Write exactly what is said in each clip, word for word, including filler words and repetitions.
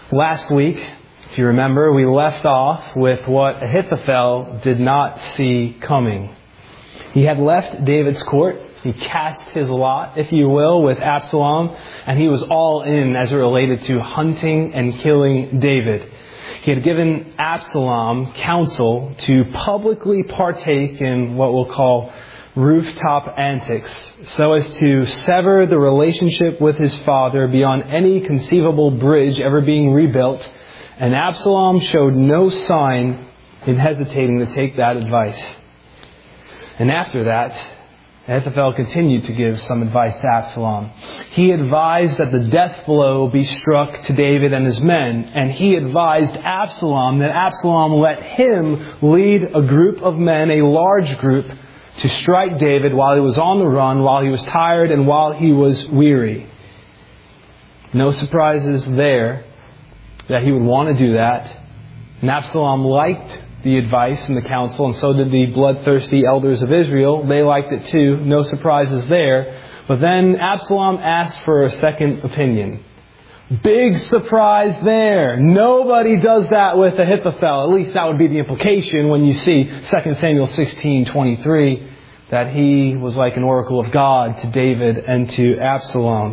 Last week, if you remember, we left off with what Ahithophel did not see coming. He had left David's court. He cast his lot, if you will, with Absalom, and he was all in as it related to hunting and killing David. He had given Absalom counsel to publicly partake in what we'll call rooftop antics, so as to sever the relationship with his father beyond any conceivable bridge ever being rebuilt. And Absalom showed no sign in hesitating to take that advice. And after that, Ahithophel continued to give some advice to Absalom. He advised that the death blow be struck to David and his men. And he advised Absalom that Absalom let him lead a group of men, a large group, to strike David while he was on the run, while he was tired, and while he was weary. No surprises there that he would want to do that. And Absalom liked the advice and the counsel, and so did the bloodthirsty elders of Israel. They liked it too. No surprises there. But then Absalom asked for a second opinion. Big surprise there. Nobody does that with Ahithophel. At least that would be the implication when you see Second Samuel sixteen twenty-three, that he was like an oracle of God to David and to Absalom.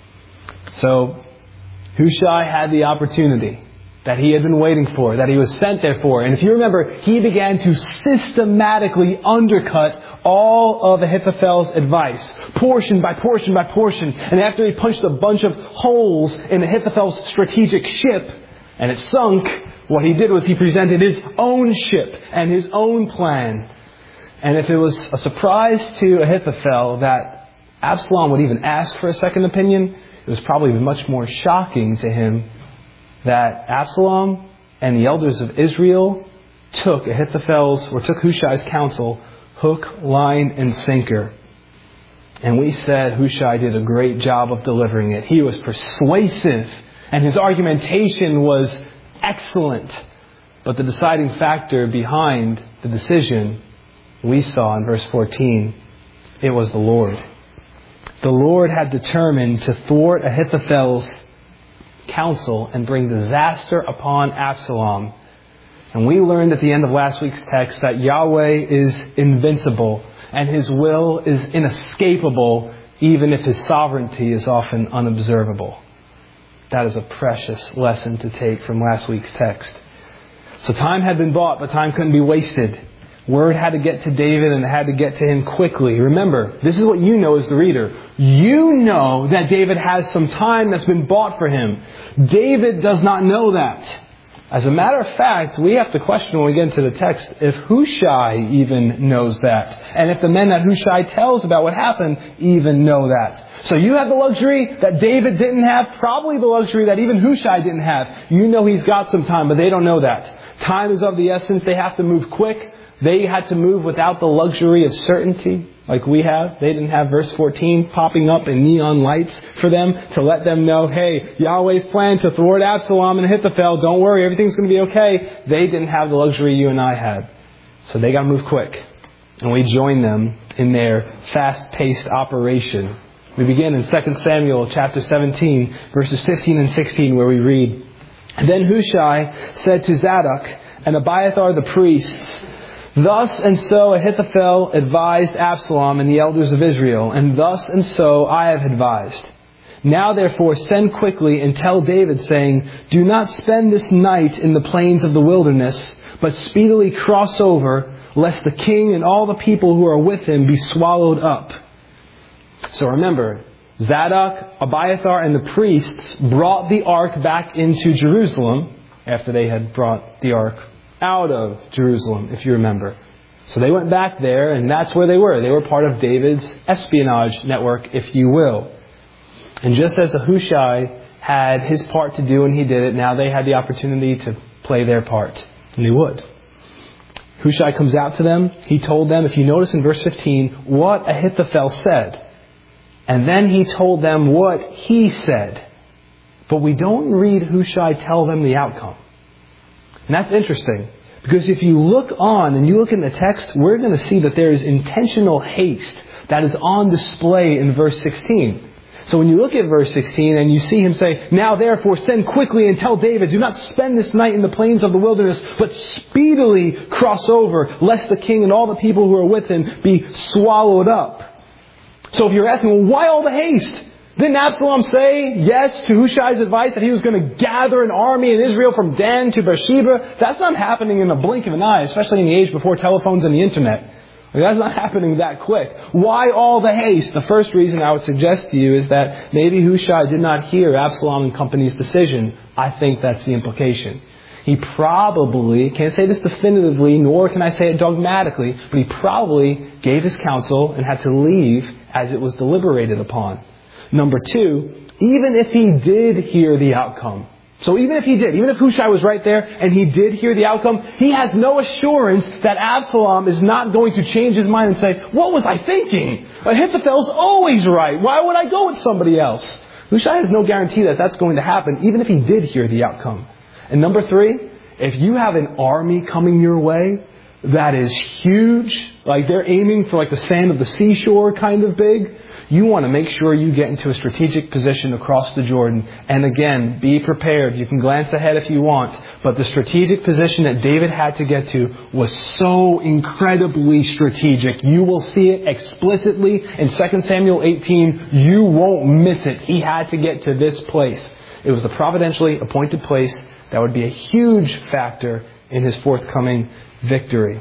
So Hushai had the opportunity that he had been waiting for, that he was sent there for. And if you remember, he began to systematically undercut all of Ahithophel's advice, portion by portion by portion. And after he punched a bunch of holes in Ahithophel's strategic ship, and it sunk, what he did was he presented his own ship and his own plan. And if it was a surprise to Ahithophel that Absalom would even ask for a second opinion, it was probably much more shocking to him that Absalom and the elders of Israel took Ahithophel's, or took Hushai's counsel, hook, line, and sinker. And we said Hushai did a great job of delivering it. He was persuasive, and his argumentation was excellent. But the deciding factor behind the decision, we saw in verse fourteen, it was the Lord. The Lord had determined to thwart Ahithophel's counsel and bring disaster upon Absalom. And we learned at the end of last week's text that Yahweh is invincible and His will is inescapable, even if His sovereignty is often unobservable. That is a precious lesson to take from last week's text. So time had been bought, but time couldn't be wasted. Word had to get to David, and it had to get to him quickly. Remember, this is what you know as the reader. You know that David has some time that's been bought for him. David does not know that. As a matter of fact, we have to question when we get into the text if Hushai even knows that. And if the men that Hushai tells about what happened even know that. So you have the luxury that David didn't have, probably the luxury that even Hushai didn't have. You know he's got some time, but they don't know that. Time is of the essence. They have to move quick. They had to move without the luxury of certainty like we have. They didn't have verse fourteen popping up in neon lights for them to let them know, hey, Yahweh's plan to thwart Absalom and Ahithophel, don't worry, everything's going to be okay. They didn't have the luxury you and I had. So they got to move quick. And we join them in their fast-paced operation. We begin in Second Samuel chapter seventeen, verses fifteen and sixteen, where we read, Then Hushai said to Zadok and Abiathar the priests, Thus and so Ahithophel advised Absalom and the elders of Israel, and thus and so I have advised. Now therefore send quickly and tell David, saying, Do not spend this night in the plains of the wilderness, but speedily cross over, lest the king and all the people who are with him be swallowed up. So remember, Zadok, Abiathar, and the priests brought the ark back into Jerusalem after they had brought the ark out of Jerusalem, if you remember. So they went back there, and that's where they were. They were part of David's espionage network, if you will. And just as Hushai had his part to do and he did it, now they had the opportunity to play their part. And they would. Hushai comes out to them. He told them, if you notice in verse fifteen, what Ahithophel said. And then he told them what he said. But we don't read Hushai tell them the outcome. And that's interesting, because if you look on and you look in the text, we're going to see that there is intentional haste that is on display in verse sixteen. So when you look at verse sixteen and you see him say, "Now therefore send quickly and tell David, do not spend this night in the plains of the wilderness, but speedily cross over, lest the king and all the people who are with him be swallowed up." So if you're asking, well, why all the haste? Didn't Absalom say yes to Hushai's advice that he was going to gather an army in Israel from Dan to Beersheba? That's not happening in the blink of an eye, especially in the age before telephones and the internet. That's not happening that quick. Why all the haste? The first reason I would suggest to you is that maybe Hushai did not hear Absalom and company's decision. I think that's the implication. He probably, can't say this definitively, nor can I say it dogmatically, but he probably gave his counsel and had to leave as it was deliberated upon. Number two, even if he did hear the outcome, so even if he did, even if Hushai was right there and he did hear the outcome, he has no assurance that Absalom is not going to change his mind and say, "What was I thinking? Ahithophel's always right. Why would I go with somebody else?" Hushai has no guarantee that that's going to happen, even if he did hear the outcome. And number three, if you have an army coming your way that is huge, like they're aiming for like the sand of the seashore kind of big, you want to make sure you get into a strategic position across the Jordan. And again, be prepared. You can glance ahead if you want. But the strategic position that David had to get to was so incredibly strategic. You will see it explicitly in Second Samuel eighteen. You won't miss it. He had to get to this place. It was the providentially appointed place that would be a huge factor in his forthcoming victory.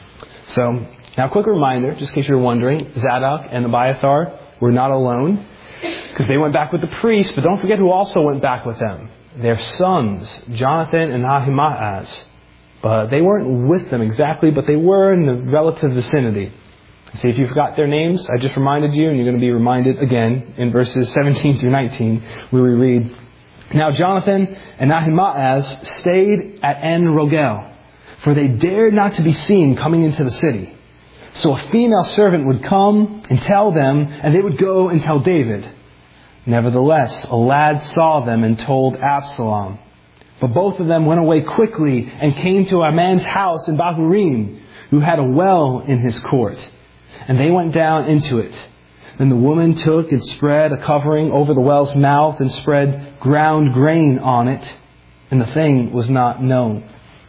So, now a quick reminder, just in case you're wondering, Zadok and Abiathar were not alone, because they went back with the priests, but don't forget who also went back with them. Their sons, Jonathan and Ahimaaz. But they weren't with them exactly, but they were in the relative vicinity. See, if you forgot their names, I just reminded you, and you're going to be reminded again in verses seventeen through nineteen, where we read, "Now Jonathan and Ahimaaz stayed at En Rogel, for they dared not to be seen coming into the city. So a female servant would come and tell them, and they would go and tell David. Nevertheless, a lad saw them and told Absalom. But both of them went away quickly and came to a man's house in Bahurim, who had a well in his court. And they went down into it. Then the woman took and spread a covering over the well's mouth and spread ground grain on it, and the thing was not known."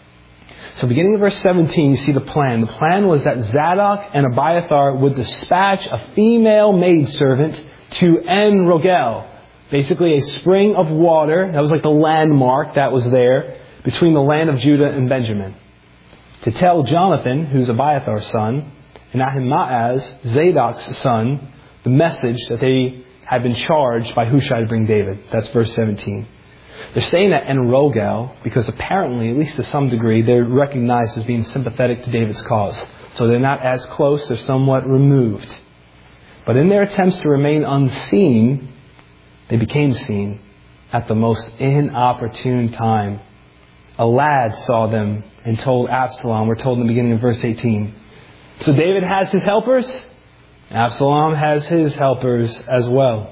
So beginning of verse seventeen, you see the plan. The plan was that Zadok and Abiathar would dispatch a female maidservant to En Rogel, basically a spring of water. That was like the landmark that was there between the land of Judah and Benjamin, to tell Jonathan, who's Abiathar's son, and Ahimaaz, Zadok's son, the message that they had been charged by Hushai to bring David. That's verse seventeen. They're staying at En Rogel because apparently, at least to some degree, they're recognized as being sympathetic to David's cause. So they're not as close, they're somewhat removed. But in their attempts to remain unseen, they became seen at the most inopportune time. A lad saw them and told Absalom. We're told in the beginning of verse eighteen. So David has his helpers. Absalom has his helpers as well.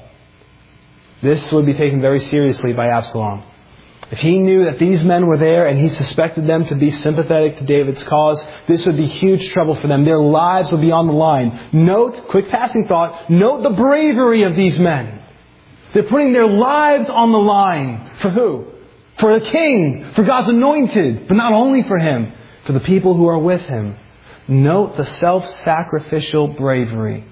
This would be taken very seriously by Absalom. If he knew that these men were there and he suspected them to be sympathetic to David's cause, this would be huge trouble for them. Their lives would be on the line. Note, quick passing thought, note the bravery of these men. They're putting their lives on the line. For who? For the king, for God's anointed, but not only for him, for the people who are with him. Note the self-sacrificial bravery.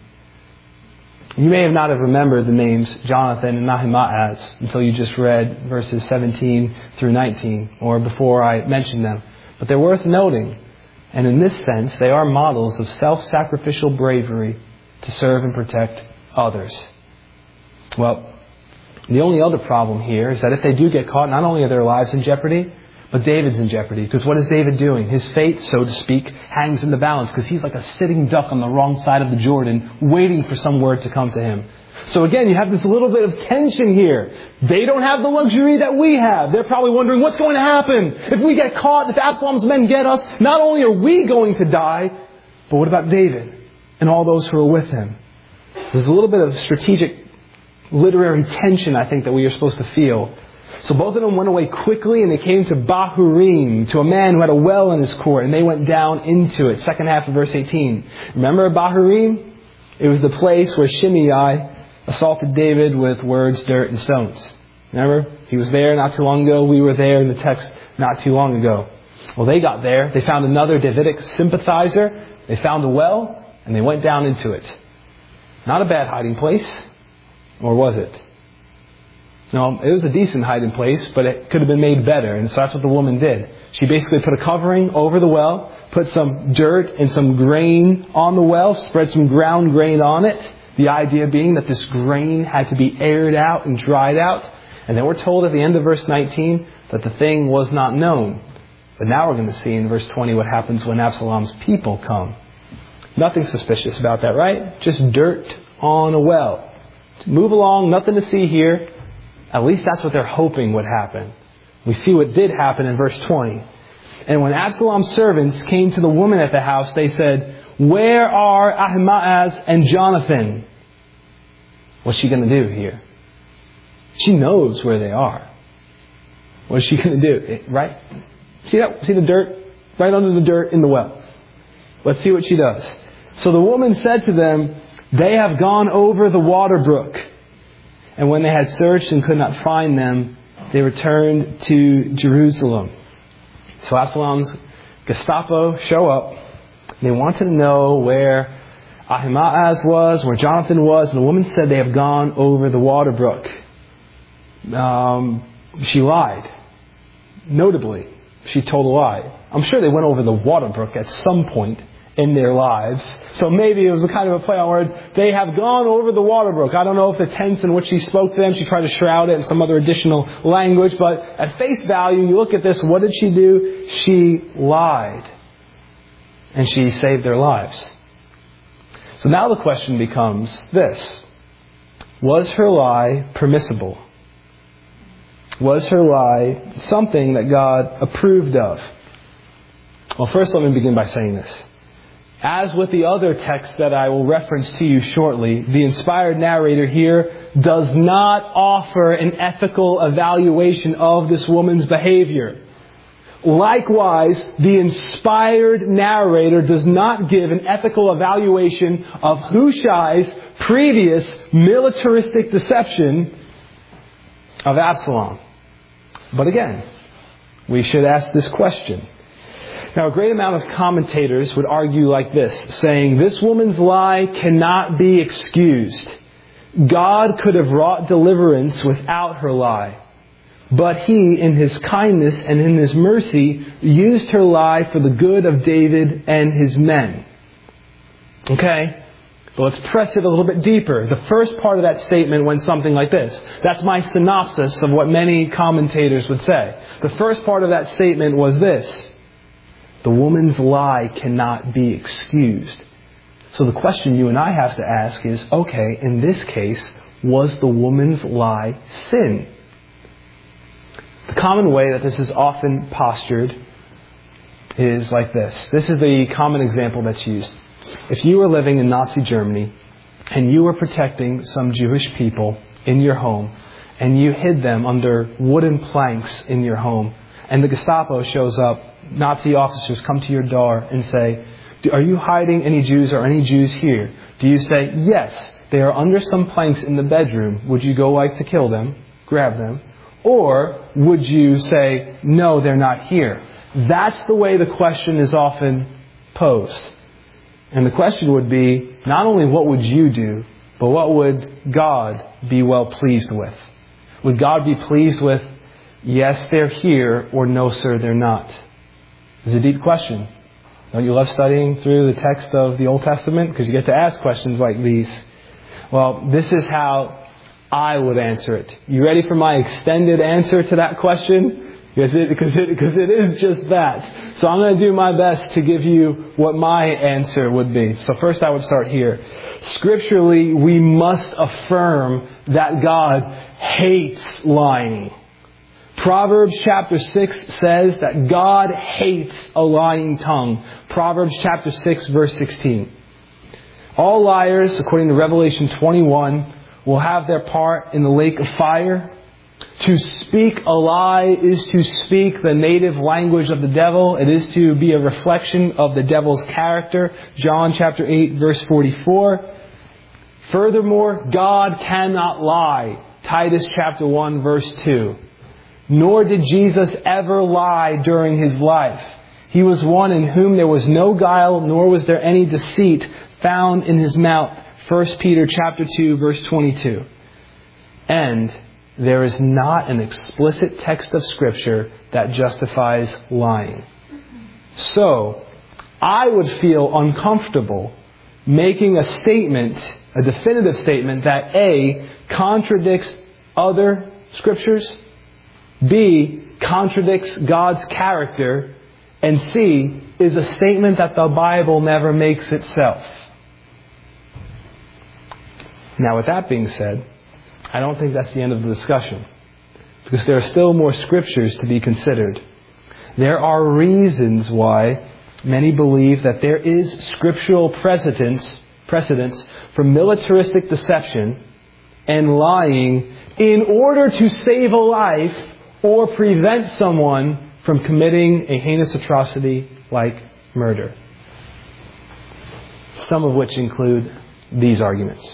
You may have not have remembered the names Jonathan and Ahimaaz until you just read verses seventeen through nineteen, or before I mentioned them. But they're worth noting. And in this sense, they are models of self-sacrificial bravery to serve and protect others. Well, the only other problem here is that if they do get caught, not only are their lives in jeopardy, but David's in jeopardy. Because what is David doing? His fate, so to speak, hangs in the balance. Because he's like a sitting duck on the wrong side of the Jordan, waiting for some word to come to him. So again, you have this little bit of tension here. They don't have the luxury that we have. They're probably wondering, what's going to happen? If we get caught, if Absalom's men get us, not only are we going to die, but what about David and all those who are with him? So there's a little bit of strategic literary tension, I think, that we are supposed to feel. So both of them went away quickly, and they came to Bahurim, to a man who had a well in his court, and they went down into it. Second half of verse eighteen. Remember Bahurim? It was the place where Shimei, assaulted David with words, dirt, and stones. Remember? He was there not too long ago. We were there in the text not too long ago. Well, they got there. They found another Davidic sympathizer. They found a well, and they went down into it. Not a bad hiding place. Or was it? No, it was a decent hiding place, but it could have been made better. And so that's what the woman did. She basically put a covering over the well, put some dirt and some grain on the well, spread some ground grain on it. The idea being that this grain had to be aired out and dried out. And then we're told at the end of verse nineteen that the thing was not known. But now we're going to see in verse twenty what happens when Absalom's people come. Nothing suspicious about that, right? Just dirt on a well. Move along, nothing to see here. At least that's what they're hoping would happen. We see what did happen in verse twenty. And when Absalom's servants came to the woman at the house, they said, "Where are Ahimaaz and Jonathan?" What's she going to do here? She knows where they are. What is she going to do? Right? See that? See the dirt? Right under the dirt in the well. Let's see what she does. So the woman said to them, "They have gone over the water brook." And when they had searched and could not find them, they returned to Jerusalem. So Absalom's Gestapo show up. They wanted to know where Ahimaaz was, where Jonathan was. And the woman said they have gone over the water brook. Um, she lied. Notably, she told a lie. I'm sure they went over the water brook at some point in their lives. So maybe it was a kind of a play on words. They have gone over the water brook. I don't know if the tense in which she spoke to them, she tried to shroud it in some other additional language. But at face value, you look at this, what did she do? She lied. And she saved their lives. So now the question becomes this. Was her lie permissible? Was her lie something that God approved of? Well, first let me begin by saying this. As with the other text that I will reference to you shortly, the inspired narrator here does not offer an ethical evaluation of this woman's behavior. Likewise, the inspired narrator does not give an ethical evaluation of Hushai's previous militaristic deception of Absalom. But again, we should ask this question. Now, a great amount of commentators would argue like this, saying this woman's lie cannot be excused. God could have wrought deliverance without her lie. But He, in His kindness and in His mercy, used her lie for the good of David and his men. Okay? But let's press it a little bit deeper. The first part of that statement went something like this. That's my synopsis of what many commentators would say. The first part of that statement was this. The woman's lie cannot be excused. So the question you and I have to ask is, okay, in this case, was the woman's lie sin? The common way that this is often postured is like this. This is the common example that's used. If you were living in Nazi Germany and you were protecting some Jewish people in your home and you hid them under wooden planks in your home and the Gestapo shows up, Nazi officers come to your door and say, "Are you hiding any Jews or any Jews here?" Do you say, "Yes, they are under some planks in the bedroom. Would you go like to kill them, grab them?" Or would you say, "No, they're not here"? That's the way the question is often posed. And the question would be, not only what would you do, but what would God be well pleased with? Would God be pleased with, "Yes, they're here," or "No, sir, they're not"? It's a deep question. Don't you love studying through the text of the Old Testament? Because you get to ask questions like these. Well, this is how I would answer it. You ready for my extended answer to that question? Because it, because it, because it is just that. So I'm going to do my best to give you what my answer would be. So first I would start here. Scripturally, we must affirm that God hates lying. Proverbs chapter six says that God hates a lying tongue. Proverbs chapter six verse sixteen. All liars, according to Revelation twenty-one, will have their part in the lake of fire. To speak a lie is to speak the native language of the devil. It is to be a reflection of the devil's character. John chapter eight verse forty-four. Furthermore, God cannot lie. Titus chapter one, verse two. Nor did Jesus ever lie during his life. He was one in whom there was no guile, nor was there any deceit found in his mouth. First Peter chapter two, verse twenty-two. And there is not an explicit text of Scripture that justifies lying. So, I would feel uncomfortable making a statement, a definitive statement that A, contradicts other Scriptures, B, contradicts God's character, and C, is a statement that the Bible never makes itself. Now, with that being said, I don't think that's the end of the discussion, because there are still more Scriptures to be considered. There are reasons why many believe that there is scriptural precedence, precedence for militaristic deception and lying in order to save a life or prevent someone from committing a heinous atrocity like murder. Some of which include these arguments.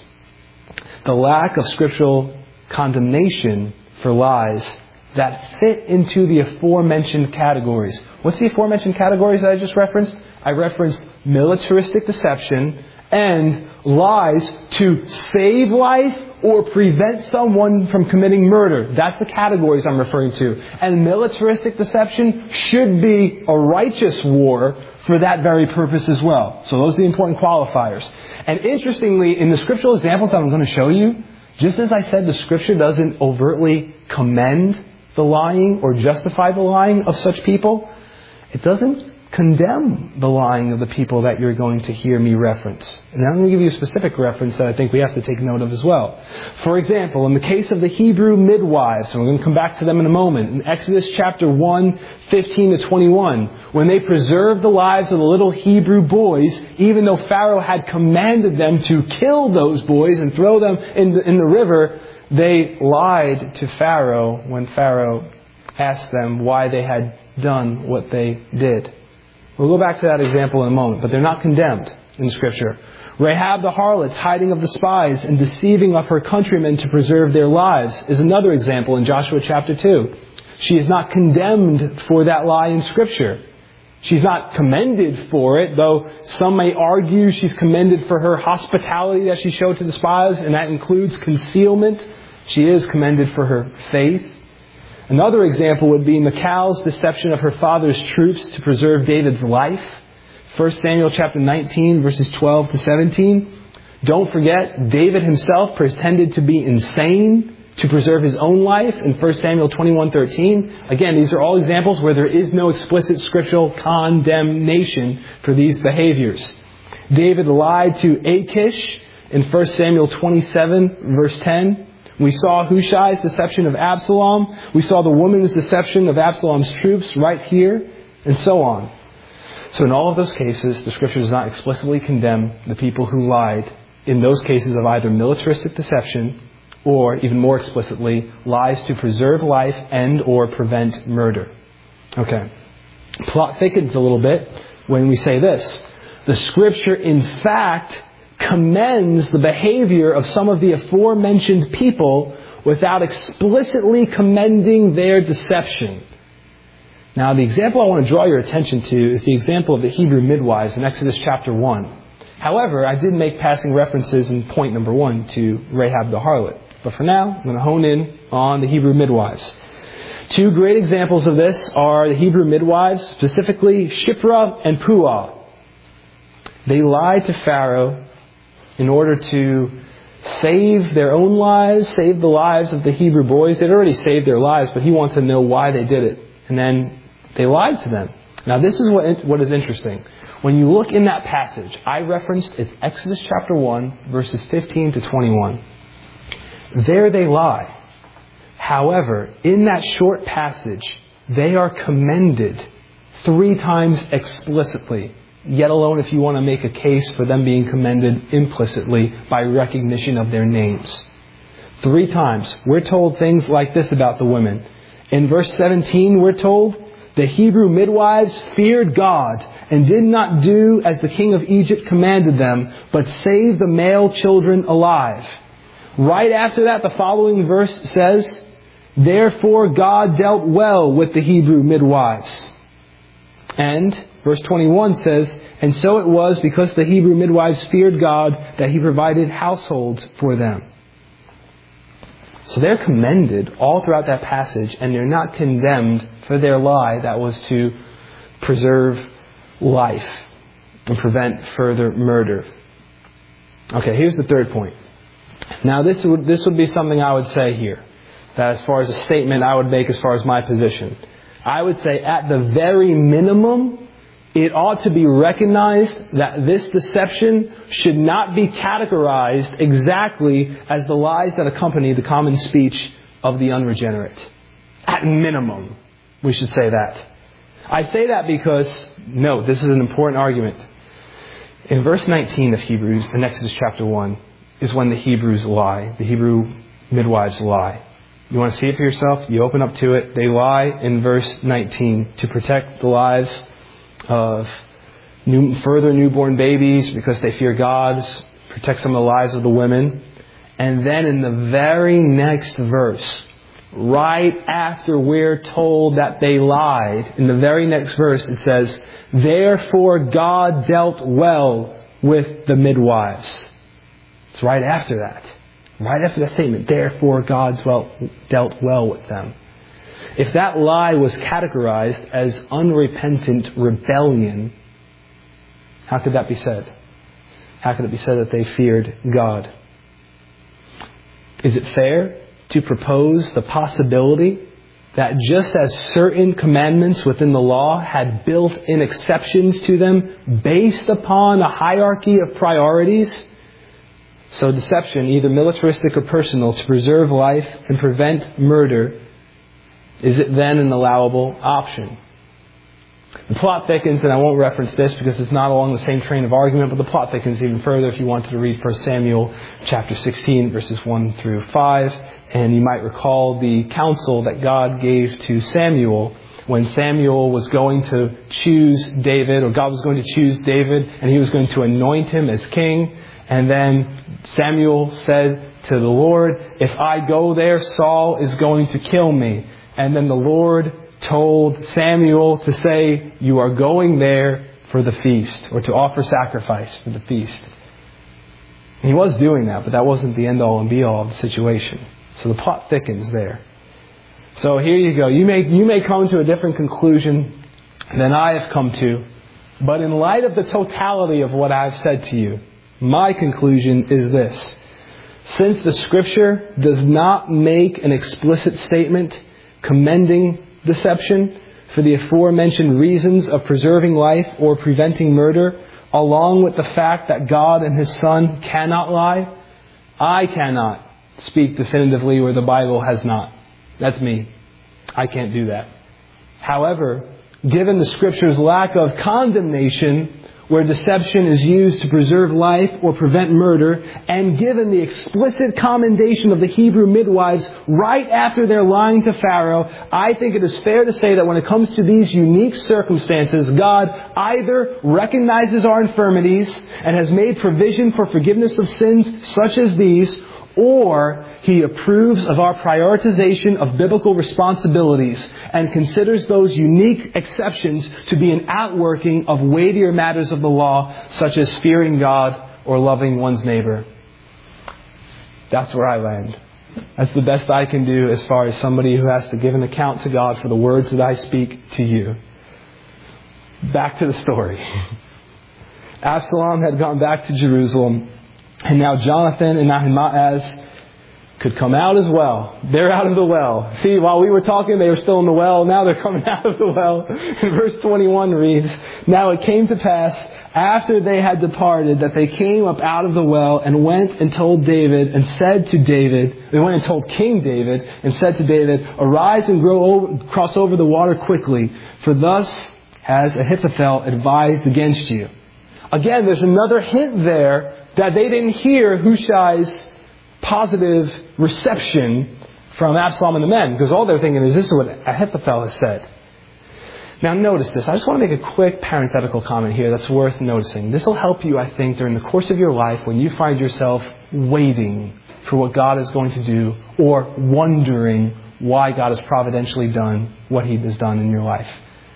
The lack of scriptural condemnation for lies that fit into the aforementioned categories. What's the aforementioned categories that I just referenced? I referenced militaristic deception and lies to save life or prevent someone from committing murder. That's the categories I'm referring to. And militaristic deception should be a righteous war for that very purpose as well. So those are the important qualifiers. And interestingly, in the scriptural examples that I'm going to show you, just as I said, the Scripture doesn't overtly commend the lying or justify the lying of such people, it doesn't condemn the lying of the people that you're going to hear me reference. And I'm going to give you a specific reference that I think we have to take note of as well. For example, in the case of the Hebrew midwives, and we're going to come back to them in a moment, in Exodus chapter one, fifteen to twenty-one, when they preserved the lives of the little Hebrew boys, even though Pharaoh had commanded them to kill those boys and throw them in the, in the river, they lied to Pharaoh when Pharaoh asked them why they had done what they did. We'll go back to that example in a moment, but they're not condemned in Scripture. Rahab the harlot's hiding of the spies and deceiving of her countrymen to preserve their lives is another example in Joshua chapter two. She is not condemned for that lie in Scripture. She's not commended for it, though some may argue she's commended for her hospitality that she showed to the spies, and that includes concealment. She is commended for her faith. Another example would be Michal's deception of her father's troops to preserve David's life. First Samuel chapter nineteen, verses twelve to seventeen. Don't forget, David himself pretended to be insane to preserve his own life in First Samuel twenty-one thirteen. Again, these are all examples where there is no explicit scriptural condemnation for these behaviors. David lied to Achish in First Samuel twenty-seven, verse ten. We saw Hushai's deception of Absalom. We saw the woman's deception of Absalom's troops right here, and so on. So in all of those cases, the Scripture does not explicitly condemn the people who lied in those cases of either militaristic deception or, even more explicitly, lies to preserve life and or prevent murder. Okay. Plot thickens a little bit when we say this. The Scripture, in fact, commends the behavior of some of the aforementioned people without explicitly commending their deception. Now, the example I want to draw your attention to is the example of the Hebrew midwives in Exodus chapter one. However, I did make passing references in point number one to Rahab the harlot. But for now, I'm going to hone in on the Hebrew midwives. Two great examples of this are the Hebrew midwives, specifically Shiphrah and Puah. They lied to Pharaoh in order to save their own lives, save the lives of the Hebrew boys. They'd already saved their lives, but he wanted to know why they did it. And then they lied to them. Now, this is what what is interesting. When you look in that passage, I referenced it's Exodus chapter one, verses fifteen to twenty-one. There they lie. However, in that short passage, they are commended three times explicitly. Yet alone if you want to make a case for them being commended implicitly by recognition of their names. Three times, we're told things like this about the women. In verse seventeen, we're told, the Hebrew midwives feared God and did not do as the king of Egypt commanded them, but saved the male children alive. Right after that, the following verse says, therefore God dealt well with the Hebrew midwives. And verse twenty-one says, and so it was because the Hebrew midwives feared God that He provided households for them. So they're commended all throughout that passage, and they're not condemned for their lie that was to preserve life and prevent further murder. Okay, here's the third point. Now this would, this would be something I would say here, that as far as a statement I would make as far as my position. I would say at the very minimum, it ought to be recognized that this deception should not be categorized exactly as the lies that accompany the common speech of the unregenerate. At minimum, we should say that. I say that because, note, this is an important argument. In verse nineteen of Hebrews, in Exodus chapter one, is when the Hebrews lie. The Hebrew midwives lie. You want to see it for yourself? You open up to it. They lie in verse nineteen to protect the lives of new, further newborn babies because they fear God, protect some of the lives of the women. And then in the very next verse, right after we're told that they lied, in the very next verse it says, therefore God dealt well with the midwives. It's right after that. Right after that statement, therefore God dealt well with them. If that lie was categorized as unrepentant rebellion, how could that be said? How could it be said that they feared God? Is it fair to propose the possibility that just as certain commandments within the law had built-in exceptions to them based upon a hierarchy of priorities, so deception, either militaristic or personal, to preserve life and prevent murder, is it then an allowable option? The plot thickens, and I won't reference this because it's not along the same train of argument, but the plot thickens even further if you wanted to read First Samuel chapter sixteen, verses one through five. And you might recall the counsel that God gave to Samuel when Samuel was going to choose David, or God was going to choose David, and He was going to anoint him as king. And then Samuel said to the Lord, if I go there, Saul is going to kill me. And then the Lord told Samuel to say, you are going there for the feast, or to offer sacrifice for the feast. And he was doing that, but that wasn't the end-all and be-all of the situation. So the plot thickens there. So here you go. You may, you may come to a different conclusion than I have come to. But in light of the totality of what I've said to you, my conclusion is this. Since the Scripture does not make an explicit statement commending deception for the aforementioned reasons of preserving life or preventing murder, along with the fact that God and His Son cannot lie, I cannot speak definitively where the Bible has not. That's me. I can't do that. However, given the Scripture's lack of condemnation where deception is used to preserve life or prevent murder, and given the explicit commendation of the Hebrew midwives right after their lying to Pharaoh, I think it is fair to say that when it comes to these unique circumstances, God either recognizes our infirmities and has made provision for forgiveness of sins such as these, or He approves of our prioritization of biblical responsibilities and considers those unique exceptions to be an outworking of weightier matters of the law, such as fearing God or loving one's neighbor. That's where I land. That's the best I can do as far as somebody who has to give an account to God for the words that I speak to you. Back to the story. Absalom had gone back to Jerusalem. And now Jonathan and Ahimaaz could come out as well. They're out of the well. See, while we were talking, they were still in the well. Now they're coming out of the well. And verse twenty-one reads, now it came to pass, after they had departed, that they came up out of the well and went and told David and said to David, they went and told King David and said to David, arise and grow over, cross over the water quickly, for thus has Ahithophel advised against you. Again, there's another hint there that they didn't hear Hushai's positive reception from Absalom and the men, because all they're thinking is, this is what Ahithophel has said. Now notice this. I just want to make a quick parenthetical comment here that's worth noticing. This will help you, I think, during the course of your life when you find yourself waiting for what God is going to do or wondering why God has providentially done what He has done in your life.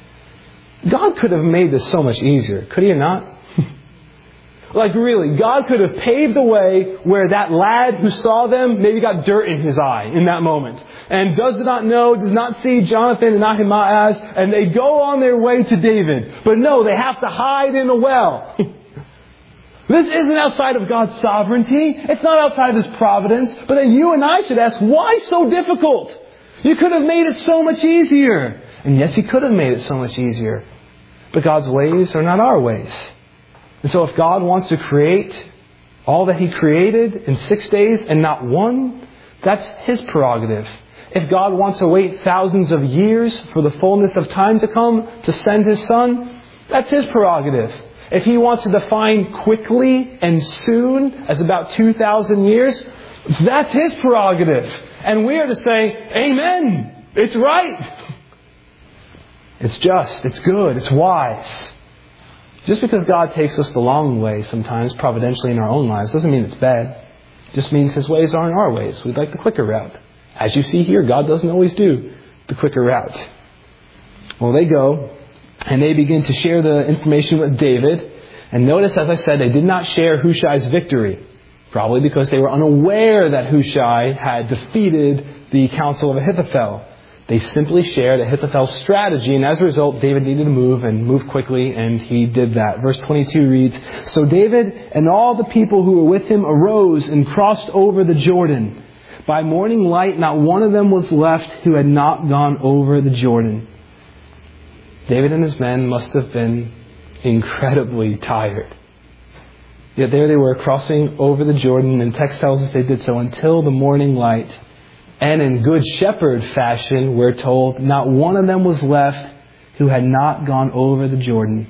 God could have made this so much easier, could He not? Like really, God could have paved the way where that lad who saw them maybe got dirt in his eye in that moment. And does not know, does not see Jonathan and Ahimaaz, and they go on their way to David. But no, they have to hide in a well. This isn't outside of God's sovereignty. It's not outside of His providence. But then you and I should ask, why so difficult? You could have made it so much easier. And yes, He could have made it so much easier. But God's ways are not our ways. And so if God wants to create all that He created in six days and not one, that's His prerogative. If God wants to wait thousands of years for the fullness of time to come to send His Son, that's His prerogative. If He wants to define quickly and soon as about two thousand years, that's His prerogative. And we are to say, Amen. It's right. It's just. It's good. It's wise. Just because God takes us the long way sometimes, providentially in our own lives, doesn't mean it's bad. It just means His ways aren't our ways. We'd like the quicker route. As you see here, God doesn't always do the quicker route. Well, they go, and they begin to share the information with David. And notice, as I said, they did not share Hushai's victory. Probably because they were unaware that Hushai had defeated the counsel of Ahithophel. They simply shared Ahithophel's strategy, and as a result, David needed to move and move quickly, and he did that. Verse twenty-two reads, So David and all the people who were with him arose and crossed over the Jordan. By morning light, not one of them was left who had not gone over the Jordan. David and his men must have been incredibly tired. Yet there they were crossing over the Jordan, and the text tells us they did so until the morning light. And in good shepherd fashion, we're told, not one of them was left who had not gone over the Jordan.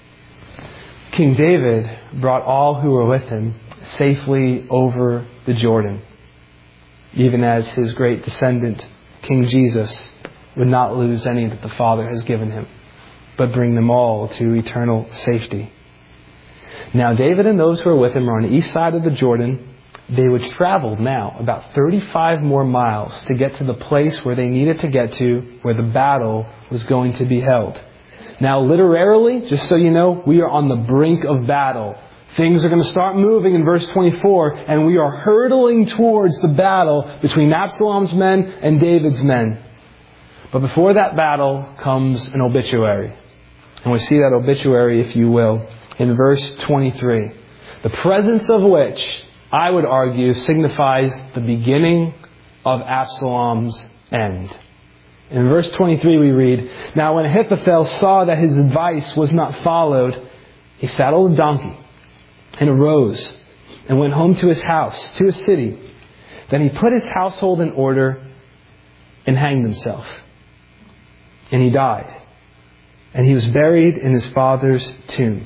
King David brought all who were with him safely over the Jordan, even as his great descendant, King Jesus, would not lose any that the Father has given him, but bring them all to eternal safety. Now David and those who were with him are on the east side of the Jordan. They would travel now about thirty-five more miles to get to the place where they needed to get to, where the battle was going to be held. Now, literally, just so you know, we are on the brink of battle. Things are going to start moving in verse twenty-four, and we are hurtling towards the battle between Absalom's men and David's men. But before that battle comes an obituary. And we see that obituary, if you will, in verse twenty-three. The presence of which, I would argue, signifies the beginning of Absalom's end. In verse twenty-three we read, Now when Ahithophel saw that his advice was not followed, he saddled a donkey and arose and went home to his house, to his city. Then he put his household in order and hanged himself. And he died. And he was buried in his father's tomb.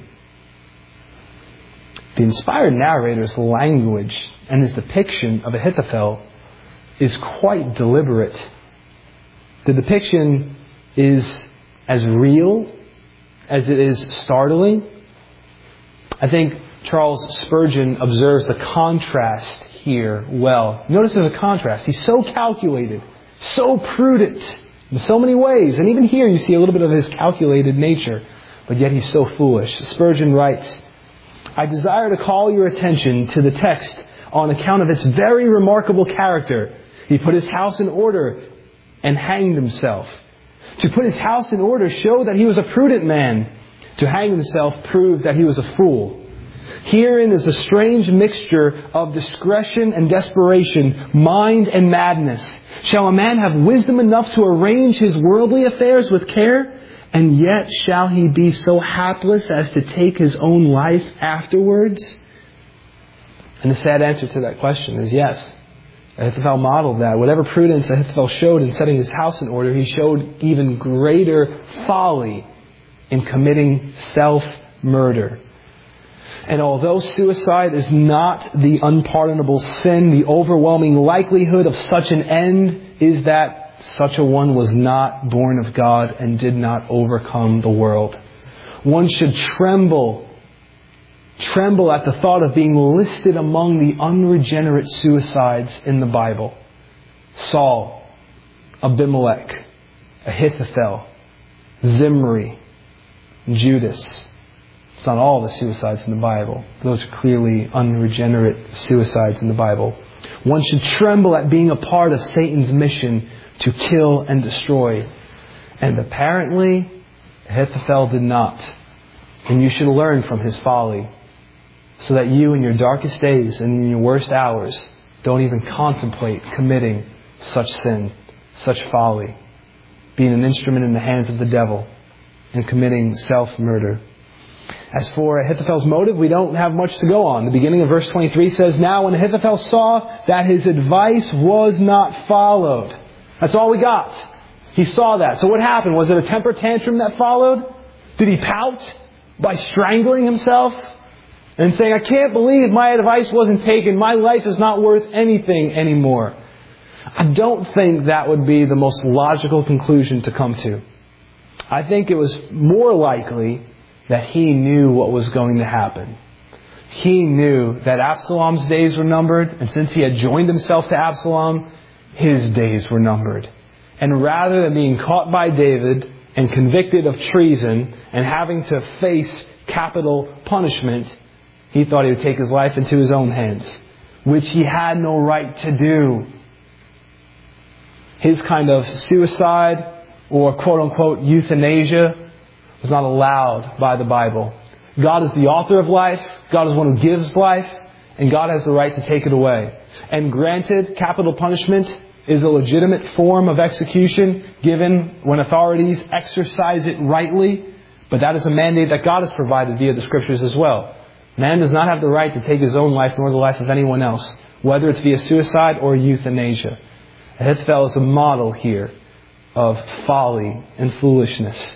The inspired narrator's language and his depiction of Ahithophel is quite deliberate. The depiction is as real as it is startling. I think Charles Spurgeon observes the contrast here well. Notice there's a contrast. He's so calculated, so prudent in so many ways. And even here you see a little bit of his calculated nature. But yet he's so foolish. Spurgeon writes, I desire to call your attention to the text on account of its very remarkable character. He put his house in order and hanged himself. To put his house in order showed that he was a prudent man. To hang himself proved that he was a fool. Herein is a strange mixture of discretion and desperation, mind and madness. Shall a man have wisdom enough to arrange his worldly affairs with care? And yet shall he be so hapless as to take his own life afterwards? And the sad answer to that question is yes. Ahithophel modeled that. Whatever prudence Ahithophel showed in setting his house in order, he showed even greater folly in committing self-murder. And although suicide is not the unpardonable sin, the overwhelming likelihood of such an end is that such a one was not born of God and did not overcome the world. One should tremble, tremble at the thought of being listed among the unregenerate suicides in the Bible. Saul, Abimelech, Ahithophel, Zimri, Judas. It's not all the suicides in the Bible. Those are clearly unregenerate suicides in the Bible. One should tremble at being a part of Satan's mission to kill and destroy. And apparently, Ahithophel did not. And you should learn from his folly, so that you in your darkest days and in your worst hours don't even contemplate committing such sin, such folly, being an instrument in the hands of the devil and committing self-murder. As for Ahithophel's motive, we don't have much to go on. The beginning of verse twenty-three says, "Now when Ahithophel saw that his advice was not followed." That's all we got. He saw that. So what happened? Was it a temper tantrum that followed? Did he pout by strangling himself and saying, "I can't believe my advice wasn't taken. My life is not worth anything anymore"? I don't think that would be the most logical conclusion to come to. I think it was more likely that he knew what was going to happen. He knew that Absalom's days were numbered, and since he had joined himself to Absalom, his days were numbered. And rather than being caught by David and convicted of treason and having to face capital punishment, he thought he would take his life into his own hands, which he had no right to do. His kind of suicide, or quote-unquote euthanasia, was not allowed by the Bible. God is the author of life. God is one who gives life. And God has the right to take it away. And granted, capital punishment is a legitimate form of execution given when authorities exercise it rightly. But that is a mandate that God has provided via the Scriptures as well. Man does not have the right to take his own life nor the life of anyone else, whether it's via suicide or euthanasia. Ahithophel is a model here of folly and foolishness.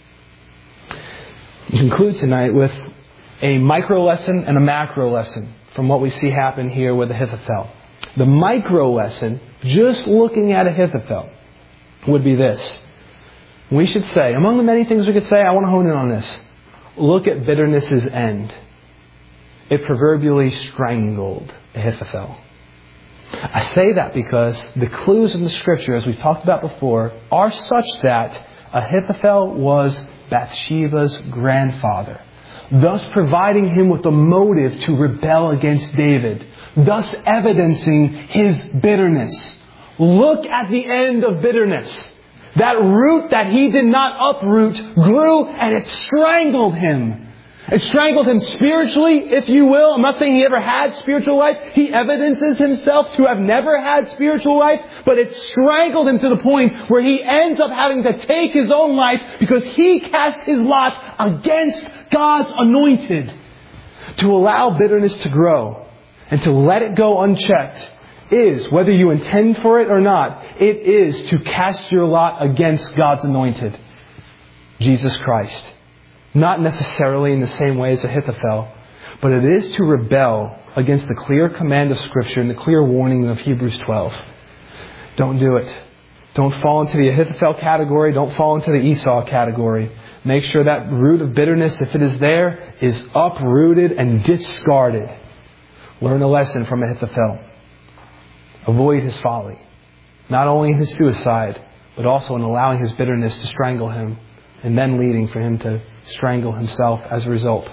We conclude tonight with a micro lesson and a macro lesson from what we see happen here with Ahithophel. The micro lesson, just looking at Ahithophel, would be this. We should say, among the many things we could say, I want to hone in on this. Look at bitterness's end. It proverbially strangled Ahithophel. I say that because the clues in the Scripture, as we've talked about before, are such that Ahithophel was Bathsheba's grandfather, thus providing him with a motive to rebel against David, thus evidencing his bitterness. Look at the end of bitterness. That root that he did not uproot grew and it strangled him. It strangled him spiritually, if you will. I'm not saying he ever had spiritual life. He evidences himself to have never had spiritual life. But it strangled him to the point where he ends up having to take his own life because he cast his lot against God's anointed. To allow bitterness to grow and to let it go unchecked is, whether you intend for it or not, it is to cast your lot against God's anointed, Jesus Christ. Not necessarily in the same way as Ahithophel, but it is to rebel against the clear command of Scripture and the clear warning of Hebrews twelve. Don't do it. Don't fall into the Ahithophel category. Don't fall into the Esau category. Make sure that root of bitterness, if it is there, is uprooted and discarded. Learn a lesson from Ahithophel. Avoid his folly. Not only in his suicide, but also in allowing his bitterness to strangle him, and then leading for him to strangle himself as a result.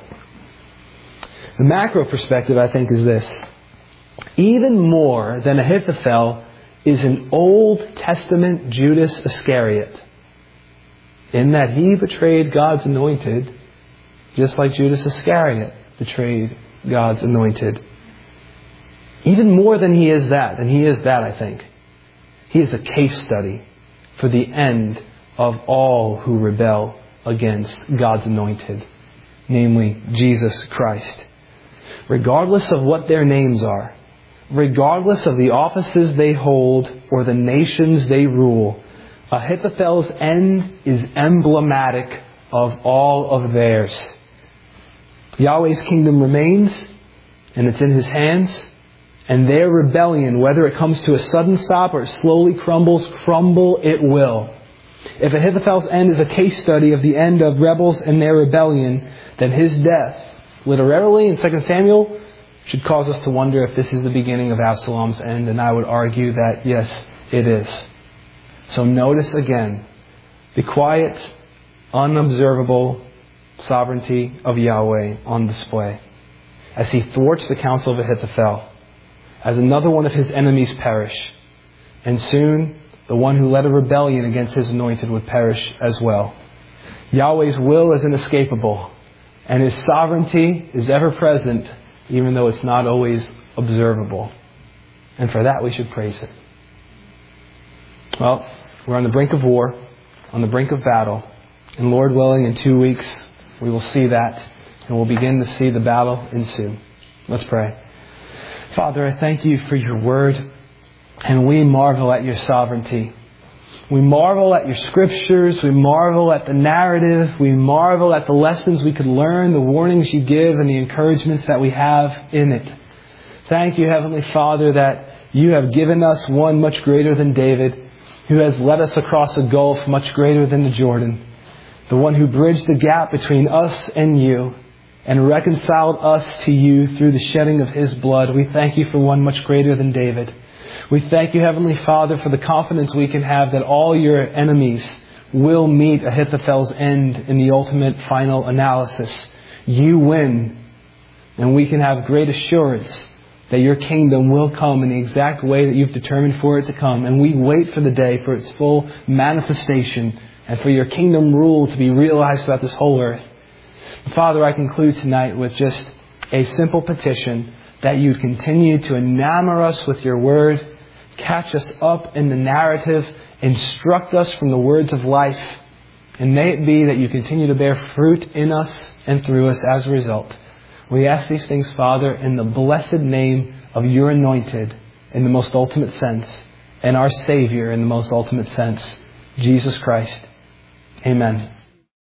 The macro perspective, I think, is this. Even more than Ahithophel is an Old Testament Judas Iscariot, in that he betrayed God's anointed, just like Judas Iscariot betrayed God's anointed. Even more than he is that, and he is that, I think. He is a case study for the end of all who rebel against God's anointed, namely Jesus Christ. Regardless of what their names are, regardless of the offices they hold or the nations they rule, Ahithophel's end is emblematic of all of theirs. Yahweh's kingdom remains, and it's in His hands, And their rebellion, whether it comes to a sudden stop or it slowly crumbles, crumble it will. If Ahithophel's end is a case study of the end of rebels and their rebellion, then his death, literally in Second Samuel, should cause us to wonder if this is the beginning of Absalom's end. And I would argue that, yes, it is. So notice again the quiet, unobservable sovereignty of Yahweh on display as He thwarts the counsel of Ahithophel, as another one of His enemies perish, and soon the one who led a rebellion against His anointed would perish as well. Yahweh's will is inescapable, and His sovereignty is ever present, even though it's not always observable. And for that we should praise Him. Well, we're on the brink of war, on the brink of battle, and Lord willing, in two weeks we will see that, and we'll begin to see the battle ensue. Let's pray. Father, I thank You for Your word, and we marvel at Your sovereignty. We marvel at Your scriptures. We marvel at the narrative. We marvel at the lessons we could learn, the warnings You give, and the encouragements that we have in it. Thank You, Heavenly Father, that You have given us one much greater than David, who has led us across a gulf much greater than the Jordan, the one who bridged the gap between us and You and reconciled us to You through the shedding of His blood. We thank You for one much greater than David. We thank You, Heavenly Father, for the confidence we can have that all Your enemies will meet Ahithophel's end in the ultimate final analysis. You win, and we can have great assurance that Your kingdom will come in the exact way that You've determined for it to come. And we wait for the day for its full manifestation and for Your kingdom rule to be realized throughout this whole earth. Father, I conclude tonight with just a simple petition that You'd continue to enamor us with Your word, catch us up in the narrative, instruct us from the words of life, and may it be that You continue to bear fruit in us and through us as a result. We ask these things, Father, in the blessed name of Your anointed in the most ultimate sense, and our Savior in the most ultimate sense, Jesus Christ. Amen.